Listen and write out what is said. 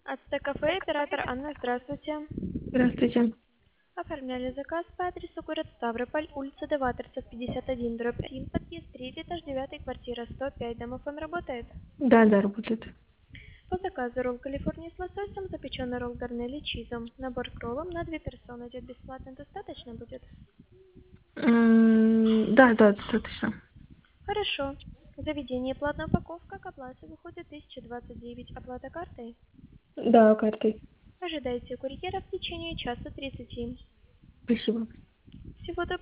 Ацтекафе, оператор Анна, здравствуйте. Здравствуйте. Оформляли заказ по адресу город Ставрополь, улица Деваторцев, 51, дробь 1, подъезд 3, этаж 9, квартира 105. Домофон работает? Да, да, работает. По заказу ролл Калифорния с лососем, запеченный ролл гарнели чизом. Набор к роллам на 2 персоны идет бесплатно, достаточно будет? Да, да, достаточно. Хорошо. Заведение платная упаковка, к оплате выходит 1029. Оплата картой? Да, картой. Ожидайте курьера в течение часа 30. Спасибо. Всего доброго.